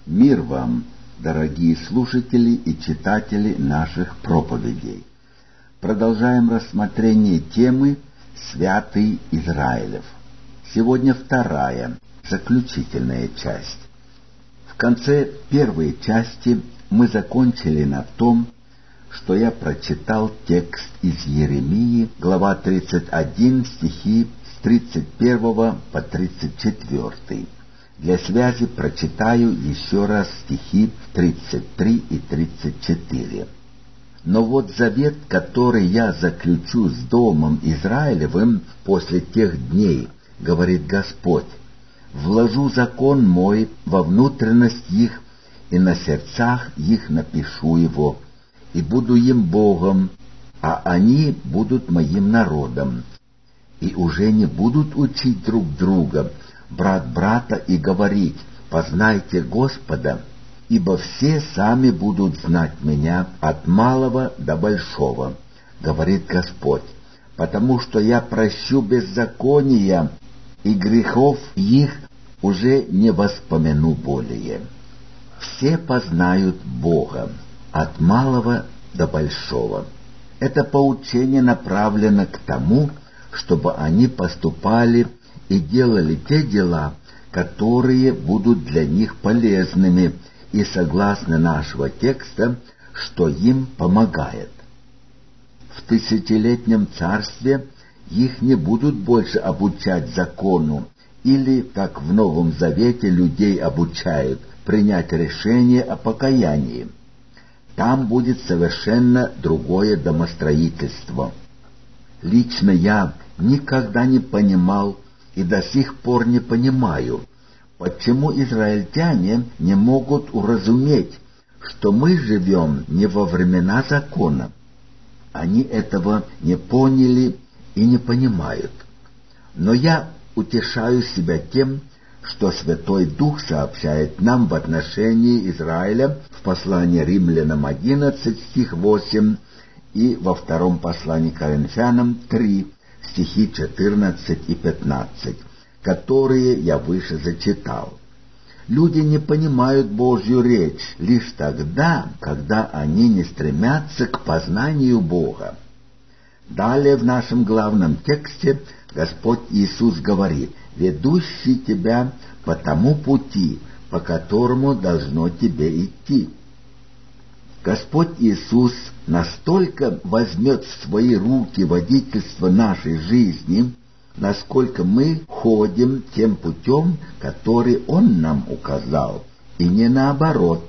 Мир вам, дорогие слушатели и читатели наших проповедей. Продолжаем рассмотрение темы «Святый Израилев». Сегодня вторая, заключительная часть. В конце первой части мы закончили на том, что я прочитал текст из Иеремии, глава 31, стихи с 31 по 34. Для связи прочитаю еще раз стихи 33 и 34. «Но вот завет, который я заключу с домом Израилевым после тех дней, говорит Господь, вложу закон мой во внутренность их, и на сердцах их напишу его, и буду им Богом, а они будут моим народом. И уже не будут учить друг друга, брат брата, и говорить: познайте Господа, ибо все сами будут знать меня от малого до большого, говорит Господь, потому что я прощу беззакония, и грехов их уже не воспомяну более. Все познают Бога от малого до большого». Это поучение направлено к тому, чтобы они поступали и делали те дела, которые будут для них полезными и, согласно нашего текста, что им помогает. В тысячелетнем царстве их не будут больше обучать закону, или, как в Новом Завете людей обучают, принять решение о покаянии. Там будет совершенно другое домостроительство. Лично я никогда не понимал и до сих пор не понимаю, почему израильтяне не могут уразуметь, что мы живем не во времена закона. Они этого не поняли и не понимают. Но я утешаю себя тем, что Святой Дух сообщает нам в отношении Израиля в послании Римлянам 11, стих 8, и во втором послании Коринфянам 3, стихи 14 и 15, которые я выше зачитал. Люди не понимают Божью речь лишь тогда, когда они не стремятся к познанию Бога. Далее в нашем главном тексте Господь Иисус говорит: «Ведущий тебя по тому пути, по которому должно тебе идти». Господь Иисус настолько возьмет в свои руки водительство нашей жизни, насколько мы ходим тем путем, который Он нам указал, и не наоборот.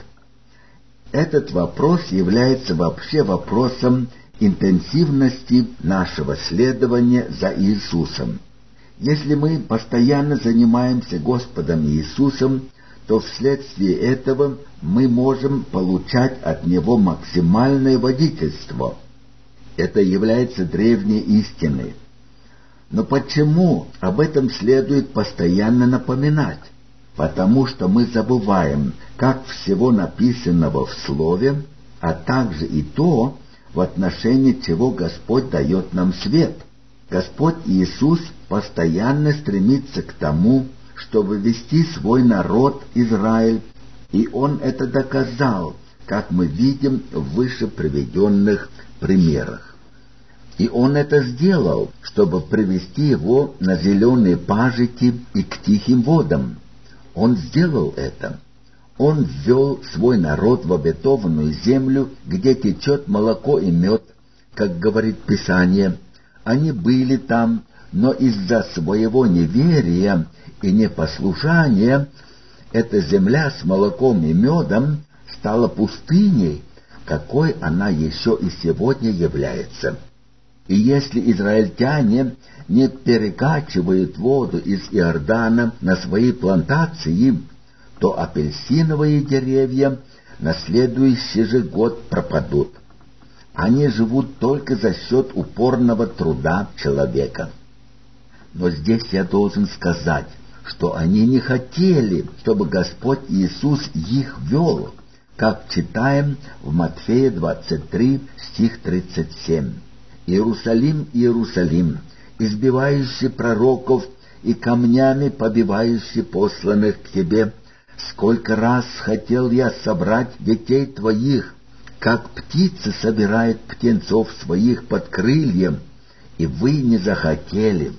Этот вопрос является вообще вопросом интенсивности нашего следования за Иисусом. Если мы постоянно занимаемся Господом Иисусом, то вследствие этого мы можем получать от Него максимальное водительство. Это является древней истиной. Но почему об этом следует постоянно напоминать? Потому что мы забываем как всего написанного в Слове, а также и то, в отношении чего Господь дает нам свет. Господь Иисус постоянно стремится к тому, чтобы вести свой народ Израиль, и Он это доказал, как мы видим в выше приведенных примерах. И Он это сделал, чтобы привести его на зеленые пажити и к тихим водам. Он сделал это. Он ввел свой народ в обетованную землю, где течет молоко и мед, как говорит Писание. Они были там, но из-за своего неверия и непослушания эта земля с молоком и медом стала пустыней, какой она еще и сегодня является. И если израильтяне не перекачивают воду из Иордана на свои плантации, то апельсиновые деревья на следующий же год пропадут. Они живут только за счет упорного труда человека. Но здесь я должен сказать, что они не хотели, чтобы Господь Иисус их вел, как читаем в Матфея 23, стих 37. «Иерусалим, Иерусалим, избивающий пророков и камнями побивающий посланных к тебе, сколько раз хотел я собрать детей твоих, как птица собирает птенцов своих под крыльем, и вы не захотели».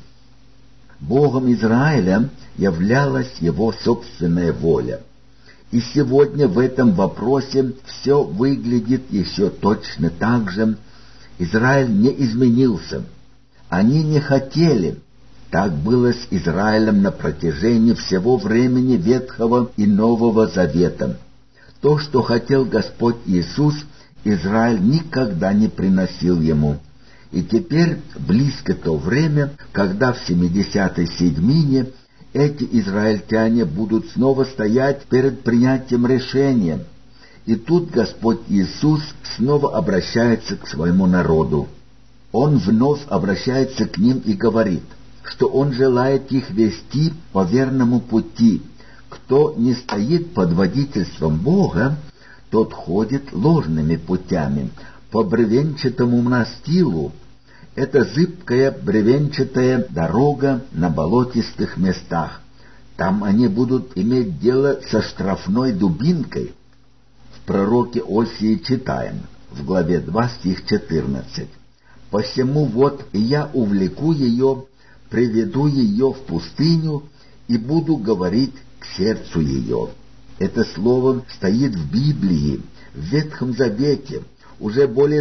Богом Израиля являлась его собственная воля. И сегодня в этом вопросе все выглядит еще точно так же. Израиль не изменился. Они не хотели. Так было с Израилем на протяжении всего времени Ветхого и Нового Завета. То, что хотел Господь Иисус, Израиль никогда не приносил Ему. И теперь близко то время, когда в 70-й седьмине эти израильтяне будут снова стоять перед принятием решения. И тут Господь Иисус снова обращается к своему народу. Он вновь обращается к ним и говорит, что Он желает их вести по верному пути. Кто не стоит под водительством Бога, тот ходит ложными путями, по бревенчатому настилу. Это зыбкая бревенчатая дорога на болотистых местах. Там они будут иметь дело со штрафной дубинкой. В пророке Осии читаем, в главе 2, стих 14. «Посему вот я увлеку ее, приведу ее в пустыню и буду говорить к сердцу ее». Это слово стоит в Библии, в Ветхом Завете, уже более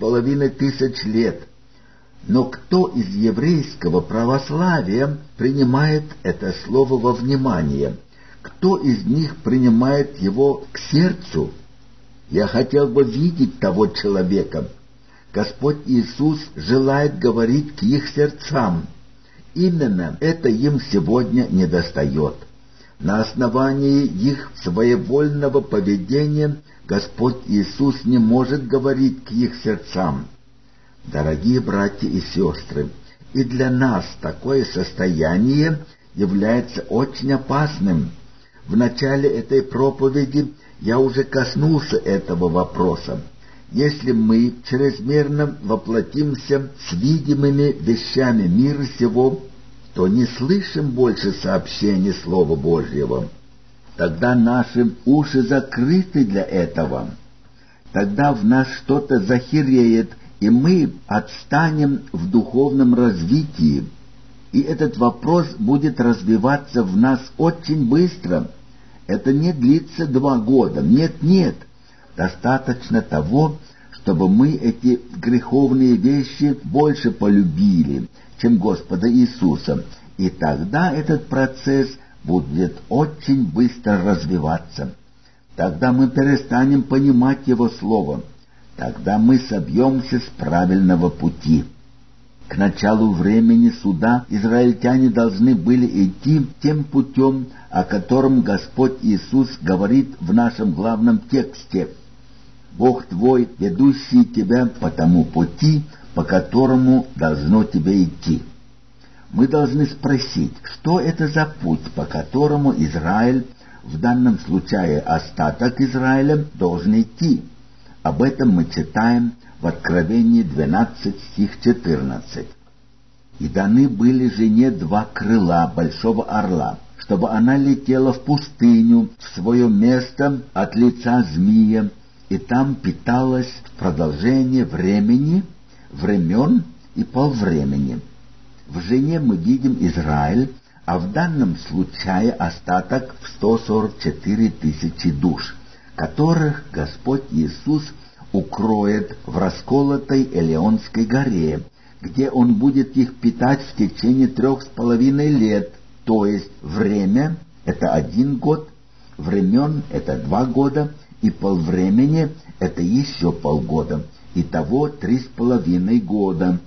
2500 лет. Но кто из еврейского православия принимает это слово во внимание? Кто из них принимает его к сердцу? Я хотел бы видеть того человека. Господь Иисус желает говорить к их сердцам. Именно это им сегодня недостает. На основании их своевольного поведения Господь Иисус не может говорить к их сердцам. Дорогие братья и сестры, и для нас такое состояние является очень опасным. В начале этой проповеди я уже коснулся этого вопроса. Если мы чрезмерно воплотимся с видимыми вещами мира сего, то не слышим больше сообщений Слова Божьего. Тогда наши уши закрыты для этого. Тогда в нас что-то захиреет, и мы отстанем в духовном развитии. И этот вопрос будет развиваться в нас очень быстро. Это не длится 2 года. Нет. Достаточно того, чтобы мы эти греховные вещи больше полюбили, чем Господа Иисуса. И тогда этот процесс будет очень быстро развиваться. Тогда мы перестанем понимать Его Слово. Тогда мы собьемся с правильного пути. К началу времени суда израильтяне должны были идти тем путем, о котором Господь Иисус говорит в нашем главном тексте. «Бог твой, ведущий тебя по тому пути, по которому должно тебе идти». Мы должны спросить, что это за путь, по которому Израиль, в данном случае остаток Израиля, должен идти. Об этом мы читаем в Откровении 12, стих 14. «И даны были жене 2 крыла большого орла, чтобы она летела в пустыню, в свое место от лица змея, и там питалась в продолжение времени, времен и полвремени». В жене мы видим Израиль, а в данном случае остаток в 144 тысячи душ, которых Господь Иисус укроет в расколотой Элеонской горе, где Он будет их питать в течение 3,5 лет, то есть время — это 1 год, времен — это 2 года, и полвремени — это еще полгода, итого 3,5 года,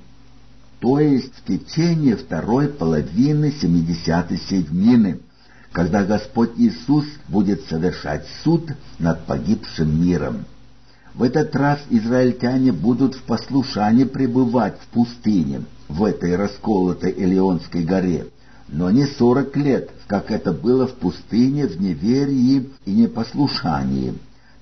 то есть в течение второй половины 70-й седьмины, когда Господь Иисус будет совершать суд над погибшим миром. В этот раз израильтяне будут в послушании пребывать в пустыне, в этой расколотой Элеонской горе, но не 40 лет, как это было в пустыне в неверии и непослушании.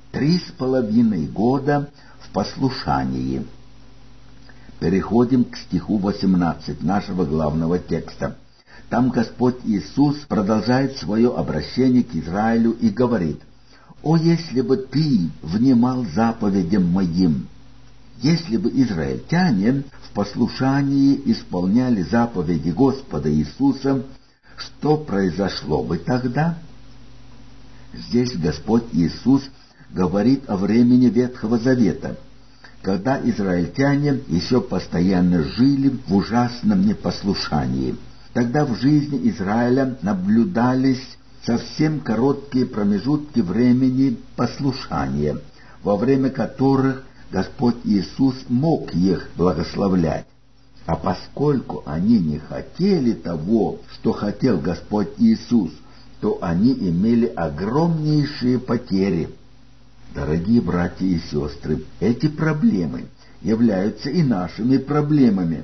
3,5 года в послушании. Переходим к стиху 18 нашего главного текста. Там Господь Иисус продолжает свое обращение к Израилю и говорит: «О, если бы ты внимал заповедям моим!» Если бы израильтяне в послушании исполняли заповеди Господа Иисуса, что произошло бы тогда? Здесь Господь Иисус говорит о времени Ветхого Завета, когда израильтяне еще постоянно жили в ужасном непослушании. Тогда в жизни Израиля наблюдались совсем короткие промежутки времени послушания, во время которых Господь Иисус мог их благословлять. А поскольку они не хотели того, что хотел Господь Иисус, то они имели огромнейшие потери. Дорогие братья и сестры, эти проблемы являются и нашими проблемами.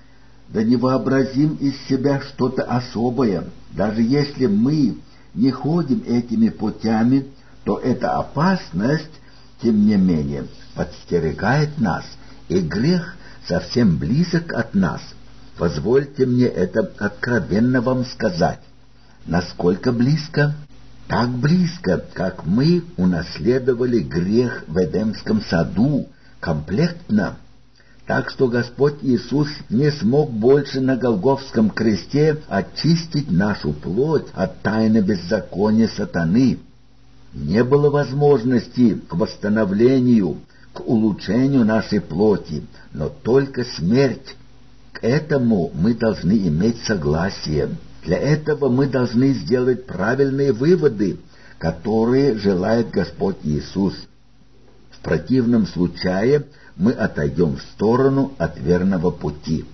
Да не вообразим из себя что-то особое. Даже если мы не ходим этими путями, то эта опасность, тем не менее, подстерегает нас, и грех совсем близок от нас. Позвольте мне это откровенно вам сказать. Насколько близко? Так близко, как мы унаследовали грех в Эдемском саду, комплектно. Так что Господь Иисус не смог больше на Голгофском кресте очистить нашу плоть от тайны беззакония сатаны. Не было возможности к восстановлению, к улучшению нашей плоти, но только смерть. К этому мы должны иметь согласие. Для этого мы должны сделать правильные выводы, которые желает Господь Иисус. В противном случае мы отойдем в сторону от верного пути.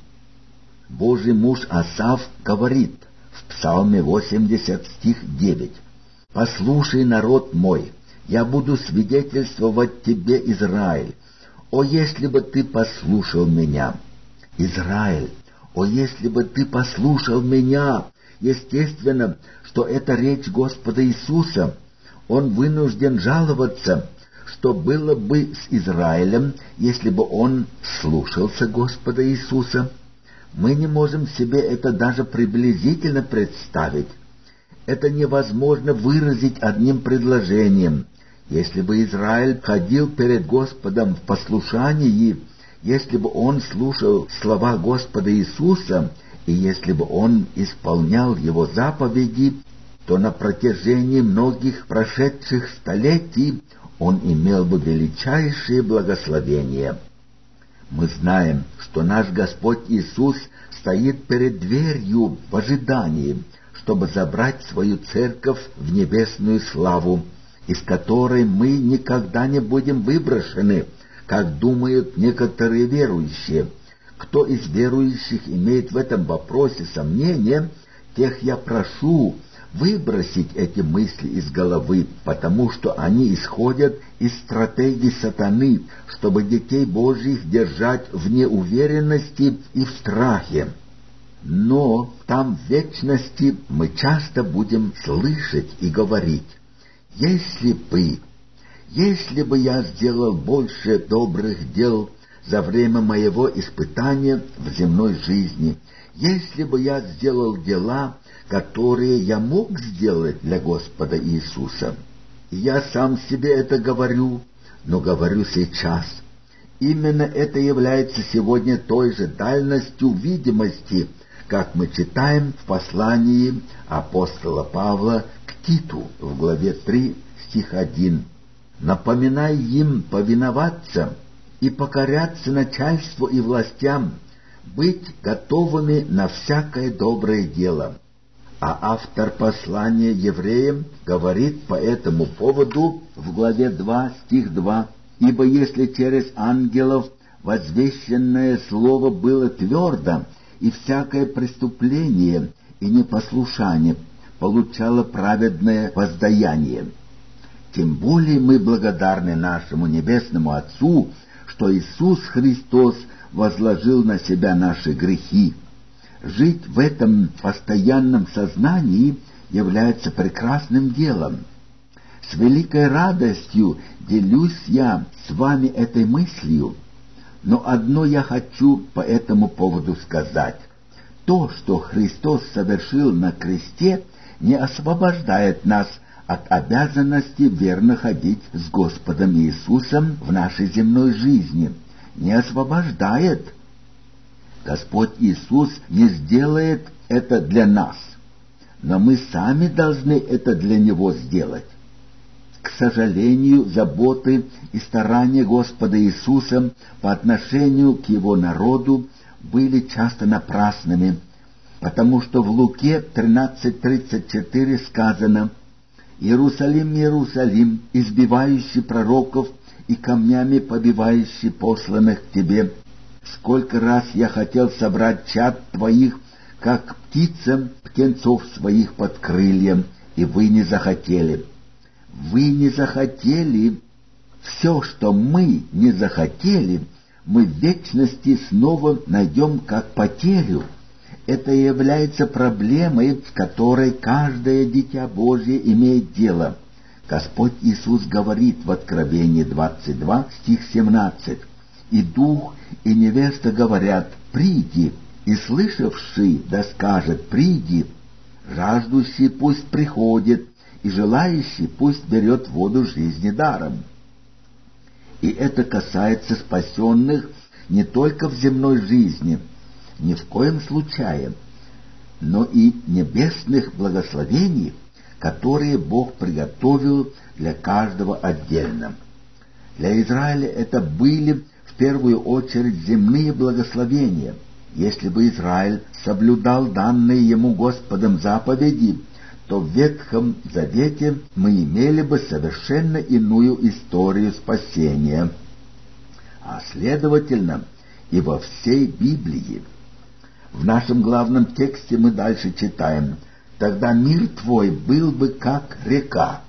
Божий муж Асаф говорит в Псалме 80, стих 9: «Послушай, народ мой, я буду свидетельствовать тебе, Израиль. О, если бы ты послушал меня!» Израиль, о, если бы ты послушал меня! Естественно, что это речь Господа Иисуса. Он вынужден жаловаться, что было бы с Израилем, если бы он слушался Господа Иисуса. Мы не можем себе это даже приблизительно представить. Это невозможно выразить одним предложением. Если бы Израиль ходил перед Господом в послушании, если бы он слушал слова Господа Иисуса, и если бы он исполнял его заповеди, то на протяжении многих прошедших столетий он имел бы величайшие благословения. Мы знаем, что наш Господь Иисус стоит перед дверью в ожидании, чтобы забрать свою церковь в небесную славу, из которой мы никогда не будем выброшены, как думают некоторые верующие. Кто из верующих имеет в этом вопросе сомнения, тех я прошу выбросить эти мысли из головы, потому что они исходят из стратегии сатаны, чтобы детей Божьих держать в неуверенности и в страхе. Но там в вечности мы часто будем слышать и говорить: если бы я сделал больше добрых дел за время моего испытания в земной жизни, если бы я сделал дела, которые я мог сделать для Господа Иисуса. И я сам себе это говорю, но говорю сейчас. Именно это является сегодня той же дальностью видимости, как мы читаем в послании апостола Павла к Титу в главе 3, стих 1. «Напоминай им повиноваться и покоряться начальству и властям, быть готовыми на всякое доброе дело». А автор послания евреям говорит по этому поводу в главе 2, стих 2: «Ибо если через ангелов возвещенное слово было твердо, и всякое преступление и непослушание получало праведное воздаяние, тем более мы благодарны нашему Небесному Отцу, что Иисус Христос возложил на себя наши грехи». Жить в этом постоянном сознании является прекрасным делом. С великой радостью делюсь я с вами этой мыслью, но одно я хочу по этому поводу сказать. то, что Христос совершил на кресте, не освобождает нас от обязанности верно ходить с Господом Иисусом в нашей земной жизни. Не освобождает. Господь Иисус не сделает это для нас, но мы сами должны это для Него сделать. К сожалению, заботы и старания Господа Иисуса по отношению к Его народу были часто напрасными, потому что в Луке 13:34 сказано: «Иерусалим, Иерусалим, избивающий пророков и камнями побивающий посланных к тебе, сколько раз я хотел собрать чад твоих, как птицам птенцов своих под крыльям, и вы не захотели». Вы не захотели. Все, что мы не захотели, мы в вечности снова найдем как потерю. Это является проблемой, с которой каждое дитя Божье имеет дело. Господь Иисус говорит в Откровении 22, стих 17: «И дух, и невеста говорят: приди, и слышавший да скажет: приди, жаждущий пусть приходит, и желающий пусть берет воду жизни даром». И это касается спасенных не только в земной жизни, ни в коем случае, но и небесных благословений, которые Бог приготовил для каждого отдельно. Для Израиля это были в первую очередь земные благословения. Если бы Израиль соблюдал данные ему Господом заповеди, то в Ветхом Завете мы имели бы совершенно иную историю спасения, а следовательно и во всей Библии. В нашем главном тексте мы дальше читаем: «Тогда мир твой был бы как река».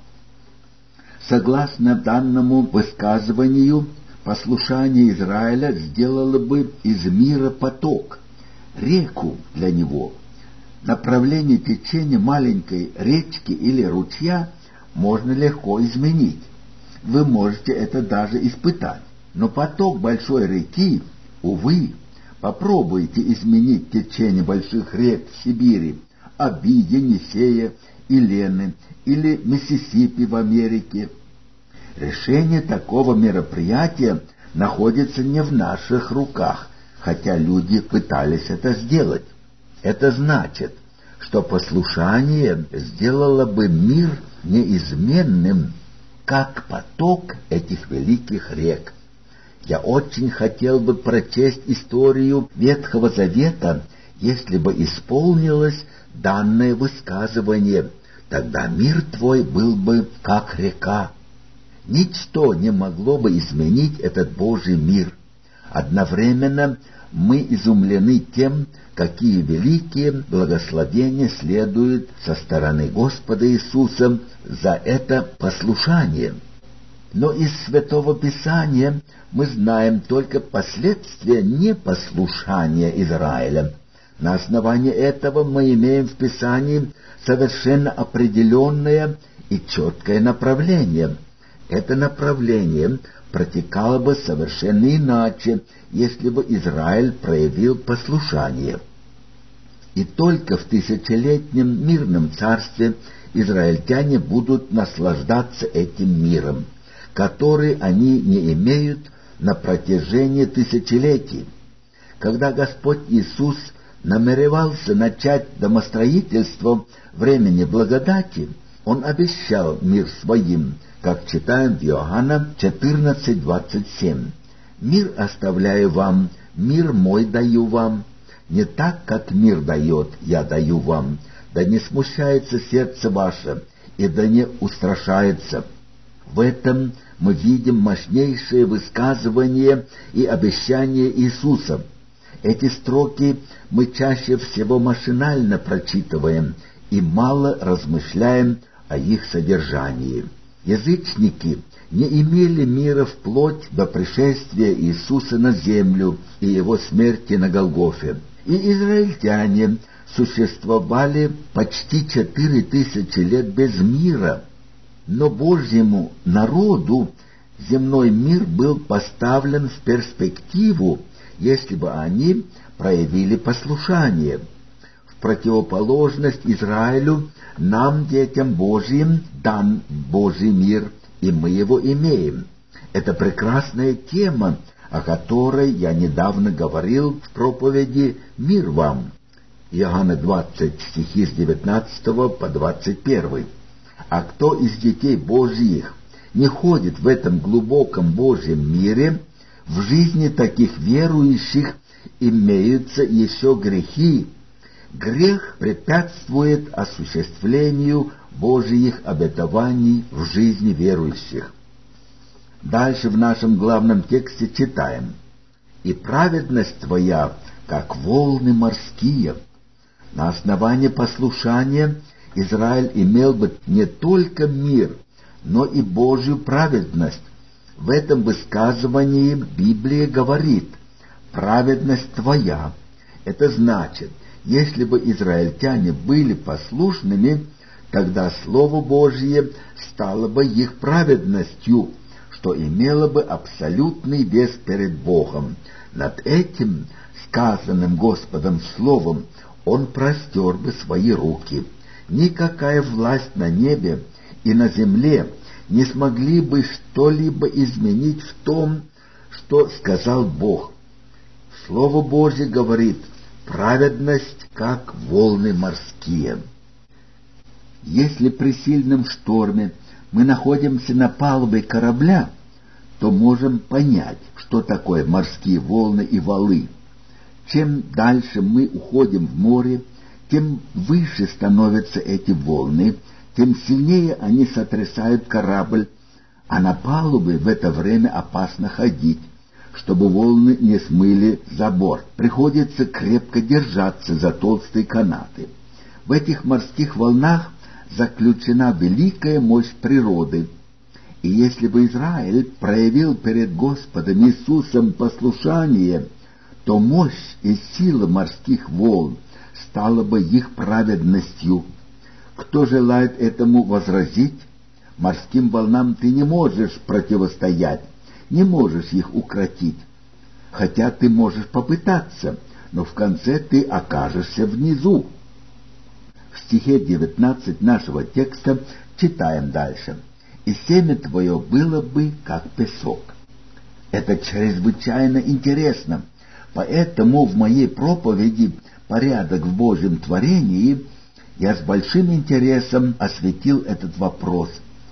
Согласно данному высказыванию, послушание Израиля сделало бы из мира поток, реку для него. Направление течения маленькой речки или ручья можно легко изменить. Вы можете это даже испытать. Но поток большой реки, увы, попробуйте изменить течение больших рек в Сибири, Оби, Енисея и Лены, или Миссисипи в Америке. Решение такого мероприятия находится не в наших руках, хотя люди пытались это сделать. Это значит, что послушание сделало бы мир неизменным, как поток этих великих рек. Я очень хотел бы прочесть историю Ветхого Завета, если бы исполнилось данное высказывание: «Тогда мир твой был бы как река». Ничто не могло бы изменить этот Божий мир. Одновременно мы изумлены тем, какие великие благословения следуют со стороны Господа Иисуса за это послушание. Но из Святого Писания мы знаем только последствия непослушания Израиля. На основании этого мы имеем в Писании совершенно определенное и четкое направление. Это направление протекало бы совершенно иначе, если бы Израиль проявил послушание. И только в тысячелетнем мирном царстве израильтяне будут наслаждаться этим миром, который они не имеют на протяжении тысячелетий. Когда Господь Иисус намеревался начать домостроительство времени благодати, Он обещал мир своим, как читаем в Иоанна 14:27. «Мир оставляю вам, мир мой даю вам, не так, как мир дает, я даю вам, да не смущается сердце ваше, и да не устрашается». В этом мы видим мощнейшее высказывание и обещание Иисуса. Эти строки мы чаще всего машинально прочитываем и мало размышляем о их содержании. Язычники не имели мира вплоть до пришествия Иисуса на землю и Его смерти на Голгофе. И израильтяне существовали почти 4000 лет без мира. Но Божьему народу земной мир был поставлен в перспективу, если бы они проявили послушание. противоположность Израилю, нам, детям Божьим, дан Божий мир, и мы его имеем. Это прекрасная тема, о которой я недавно говорил в проповеди «Мир вам». Иоанна 20, стихи с 19 по 21. А кто из детей Божьих не ходит в этом глубоком Божьем мире, в жизни таких верующих имеются еще грехи. Грех препятствует осуществлению Божьих обетований в жизни верующих. Дальше в нашем главном тексте читаем: «И праведность твоя, как волны морские». На основании послушания Израиль имел бы не только мир, но и Божью праведность. В этом высказывании Библия говорит «праведность твоя». Это значит, если бы израильтяне были послушными, тогда Слово Божье стало бы их праведностью, что имело бы абсолютный вес перед Богом. Над этим сказанным Господом Словом Он простер бы свои руки. Никакая власть на небе и на земле не смогли бы что-либо изменить в том, что сказал Бог. Слово Божье говорит: праведность, как волны морские. Если при сильном шторме мы находимся на палубе корабля, то можем понять, что такое морские волны и валы. Чем дальше мы уходим в море, тем выше становятся эти волны, тем сильнее они сотрясают корабль, а на палубе в это время опасно ходить, чтобы волны не смыли за борт. Приходится крепко держаться за толстые канаты. В этих морских волнах заключена великая мощь природы. И если бы Израиль проявил перед Господом Иисусом послушание, то мощь и сила морских волн стала бы их праведностью. Кто желает этому возразить? Морским волнам ты не можешь противостоять, не можешь их укротить. Хотя ты можешь попытаться, но в конце ты окажешься внизу. В стихе 19 нашего текста читаем дальше: «И семя твое было бы, как песок». Это чрезвычайно интересно, поэтому в моей проповеди «Порядок в Божьем творении» я с большим интересом осветил этот вопрос.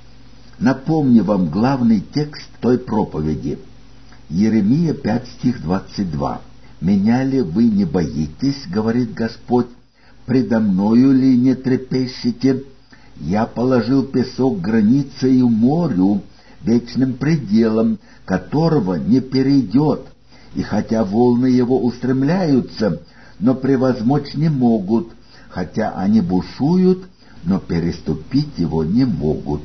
Напомню вам главный текст той проповеди. Иеремия 5, стих 22. «Меня ли вы не боитесь, говорит Господь, предо мною ли не трепещете? Я положил песок границею морю, вечным пределом, которого не перейдет, и хотя волны его устремляются, но превозмочь не могут, хотя они бушуют, но переступить его не могут».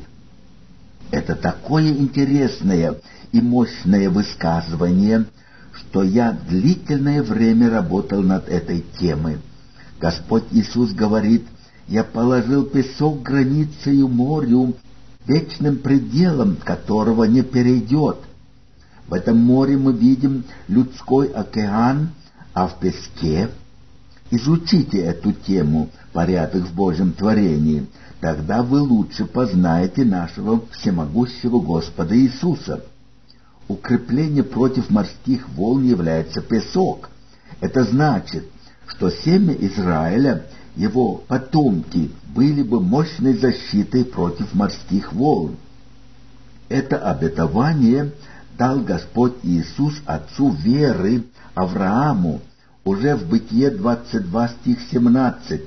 Это такое интересное и мощное высказывание, что я длительное время работал над этой темой. Господь Иисус говорит: «Я положил песок границею морю, вечным пределом которого не перейдет». В этом море мы видим людской океан, а в песке... Изучите эту тему «Порядок в Божьем творении», тогда вы лучше познаете нашего всемогущего Господа Иисуса. Укрепление против морских волн является песок. Это значит, что семя Израиля, его потомки, были бы мощной защитой против морских волн. Это обетование дал Господь Иисус отцу веры Аврааму, уже в Бытие 22, стих 17.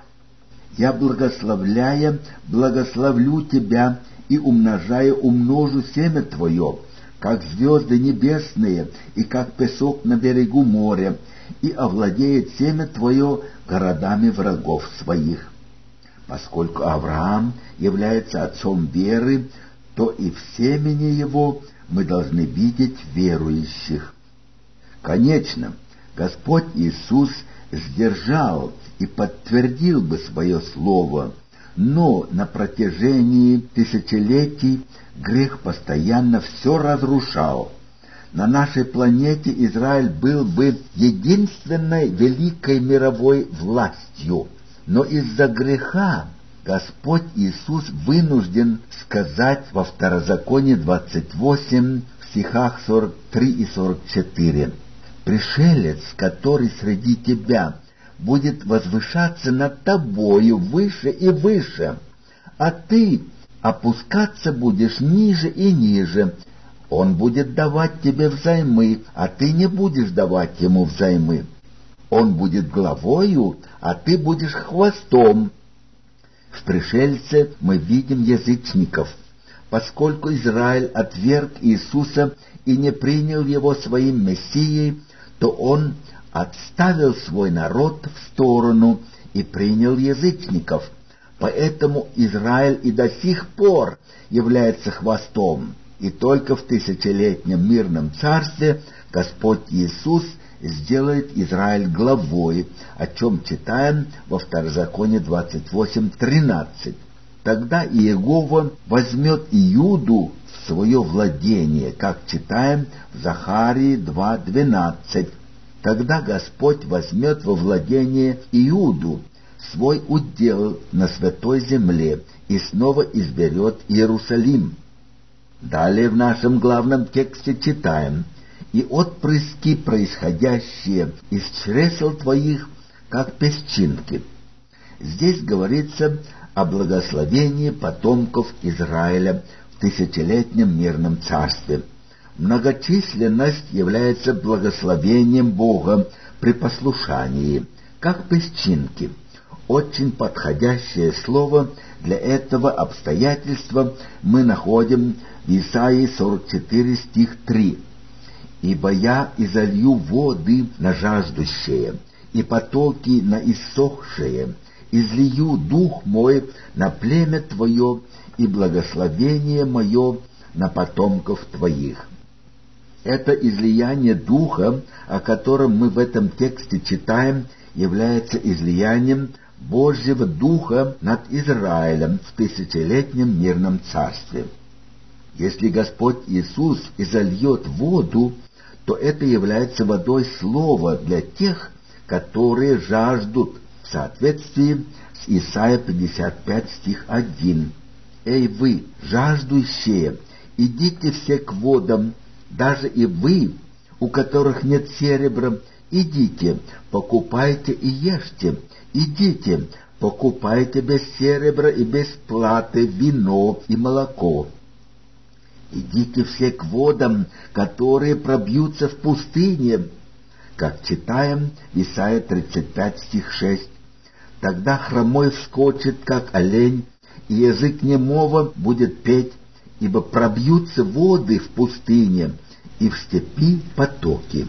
«Я, благословляя, благословлю тебя, и умножая, умножу семя твое, как звезды небесные, и как песок на берегу моря, и овладеет семя твое городами врагов своих». Поскольку Авраам является отцом веры, то и в семени его мы должны видеть верующих. Конечно, Господь Иисус сдержал и подтвердил бы свое слово, но на протяжении тысячелетий грех постоянно все разрушал. На нашей планете Израиль был бы единственной великой мировой властью, Но из-за греха Господь Иисус вынужден сказать во Второзаконие 28, в стихах 43 и 44: «Пришелец, который среди тебя, будет возвышаться над тобою выше и выше, а ты опускаться будешь ниже и ниже. Он будет давать тебе взаймы, а ты не будешь давать ему взаймы. Он будет главою, а ты будешь хвостом». В пришельце мы видим язычников. Поскольку Израиль отверг Иисуса и не принял его своим Мессией, то он отставил свой народ в сторону и принял язычников. Поэтому Израиль и до сих пор является хвостом, и только в тысячелетнем мирном царстве Господь Иисус сделает Израиль главой, о чем читаем во Второзаконие 28:13. Тогда Иегова возьмет Иуду в свое владение, как читаем в Захарии 2:12. Тогда Господь возьмет во владение Иуду, свой удел на святой земле, и снова изберет Иерусалим. Далее в нашем главном тексте читаем: «И отпрыски, происходящие из чресел твоих, как песчинки». Здесь говорится о благословении потомков Израиля в тысячелетнем мирном царстве. Многочисленность является благословением Бога при послушании, как песчинки. Очень подходящее слово для этого обстоятельства мы находим в Исаии 44, стих 3. «Ибо я изолью воды на жаждущее, и потоки на иссохшее, излию дух мой на племя твое, и благословение мое на потомков твоих». Это излияние духа, о котором мы в этом тексте читаем, является излиянием Божьего Духа над Израилем в тысячелетнем мирном царстве. Если Господь Иисус изольет воду, то это является водой слова для тех, которые жаждут, в соответствии с Исайя 55, стих 1. «Эй вы, жаждущие, идите все к водам, даже и вы, у которых нет серебра, идите, покупайте и ешьте, идите, покупайте без серебра и без платы вино и молоко. Идите все к водам, которые пробьются в пустыне», как читаем в Исайя 35, стих 6. «Тогда хромой вскочит, как олень, и язык немого будет петь, ибо пробьются воды в пустыне, и в степи потоки».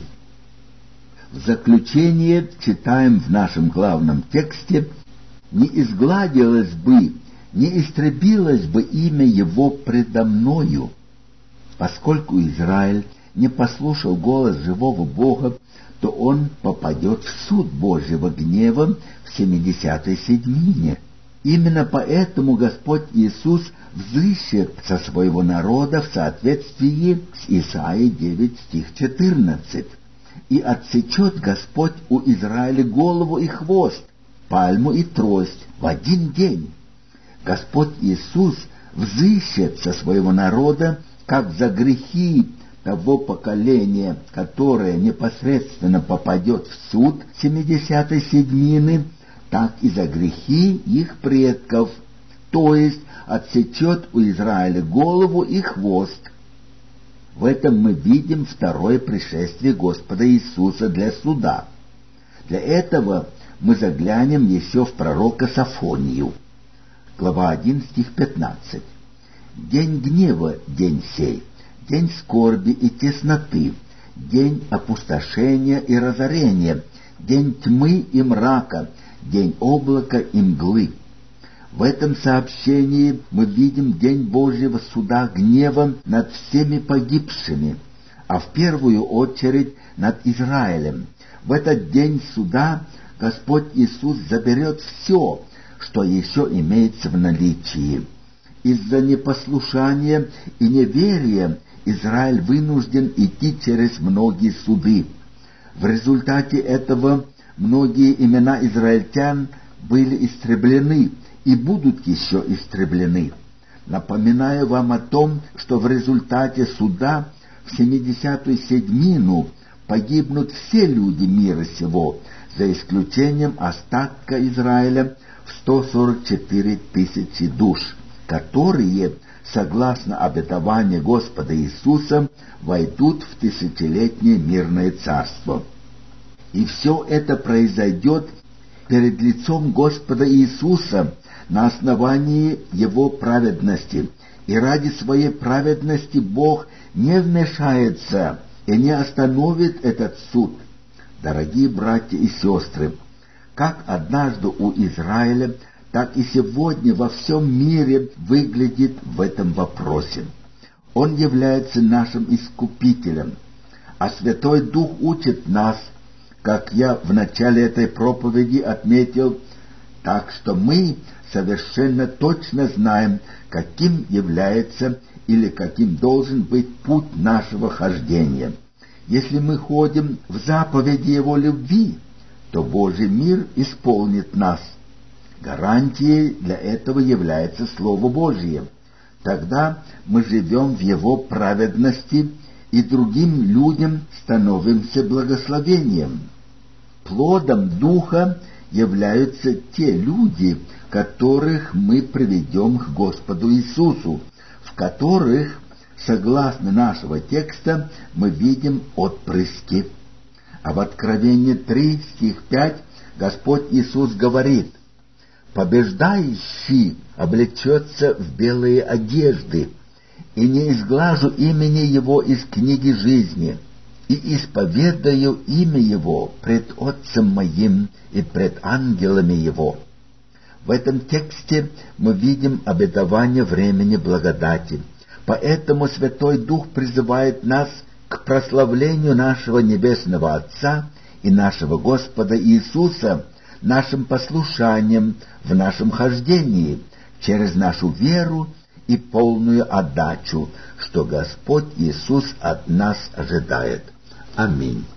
В заключение читаем в нашем главном тексте: «Не изгладилось бы, не истребилось бы имя его предо мною». Поскольку Израиль не послушал голос живого Бога, то он попадет в суд Божьего гнева в 70-й седмине. Именно поэтому Господь Иисус взыщет со своего народа в соответствии с Исаией 9, стих 14. «И отсечет Господь у Израиля голову и хвост, пальму и трость в один день». Господь Иисус взыщет со своего народа как за грехи того поколения, которое непосредственно попадет в суд 70-й седмины, так и за грехи их предков, то есть отсечет у Израиля голову и хвост. В этом мы видим второе пришествие Господа Иисуса для суда. Для этого мы заглянем еще в пророка Софонию. Глава 1, стих 15. «День гнева, день сей, день скорби и тесноты, день опустошения и разорения, день тьмы и мрака, день облака и мглы». В этом сообщении мы видим день Божьего суда гнева над всеми погибшими, а в первую очередь над Израилем. В этот день суда Господь Иисус заберет все, что еще имеется в наличии. Из-за непослушания и неверия Израиль вынужден идти через многие суды. В результате этого многие имена израильтян, были истреблены и будут еще истреблены. Напоминаю вам о том, что в результате суда в 70-ю седьмину погибнут все люди мира сего, за исключением остатка Израиля в 144 тысячи душ, которые, согласно обетованию Господа Иисуса, войдут в тысячелетнее мирное царство. И все это произойдет перед лицом Господа Иисуса на основании Его праведности. И ради своей праведности Бог не вмешается и не остановит этот суд. Дорогие братья и сестры, как однажды у Израиля, так и сегодня во всем мире выглядит в этом вопросе. Он является нашим Искупителем, а Святой Дух учит нас, как я в начале этой проповеди отметил, так что мы совершенно точно знаем, каким является или каким должен быть путь нашего хождения. Если мы ходим в заповеди Его любви, то Божий мир исполнит нас. Гарантией для этого является Слово Божие. Тогда мы живем в Его праведности и другим людям становимся благословением. Плодом Духа являются те люди, которых мы приведем к Господу Иисусу, в которых, согласно нашего текста, мы видим отпрыски. А в Откровении 3, стих 5, Господь Иисус говорит: «Побеждающий облечется в белые одежды, и не изглажу имени Его из книги жизни, и исповедаю имя Его пред Отцем Моим и пред ангелами Его». В этом тексте мы видим обетование времени благодати. Поэтому Святой Дух призывает нас к прославлению нашего Небесного Отца и нашего Господа Иисуса нашим послушанием в нашем хождении, через нашу веру и полную отдачу, что Господь Иисус от нас ожидает. Аминь.